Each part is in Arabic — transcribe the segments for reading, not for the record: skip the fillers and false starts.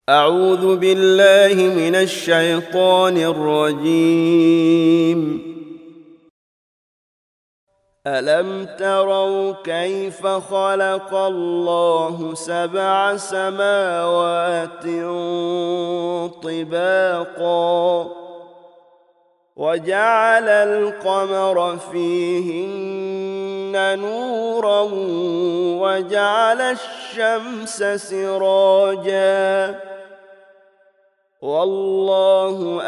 أعوذ بالله من الشيطان الرجيم. ألم تروا كيف خلق الله 7 سماوات طباقا وجعل القمر فيهن نورا وجعل الشمس سراجا والله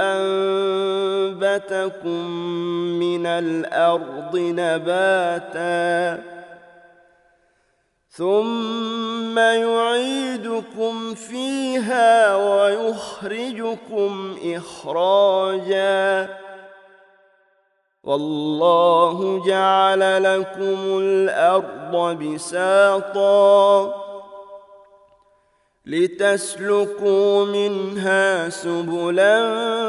أنبتكم من الأرض نباتا ثم يعيدكم فيها ويخرجكم إخراجا والله جعل لكم الأرض بساطا لتسلكوا منها سبلا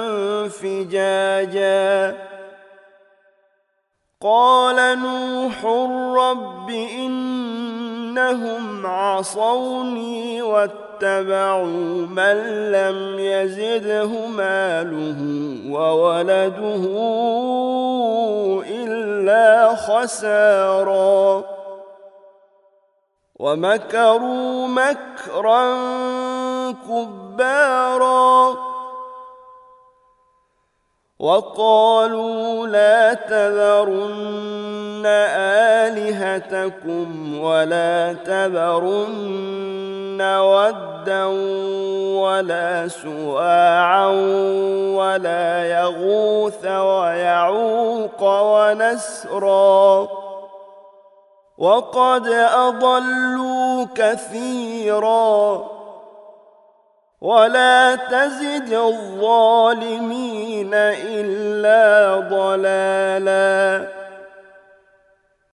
فجاجا قال نوح رب إنهم عصوني واتبعوا من لم يزده ماله وولده إلا خسارا ومكروا مكرا كبارا وقالوا لا تذرن آلهتكم ولا تذرن ودا ولا سواعا ولا يغوث ويعوق ونسرا وقد أضلوا كثيرا ولا تزد الظالمين إلا ضلالا.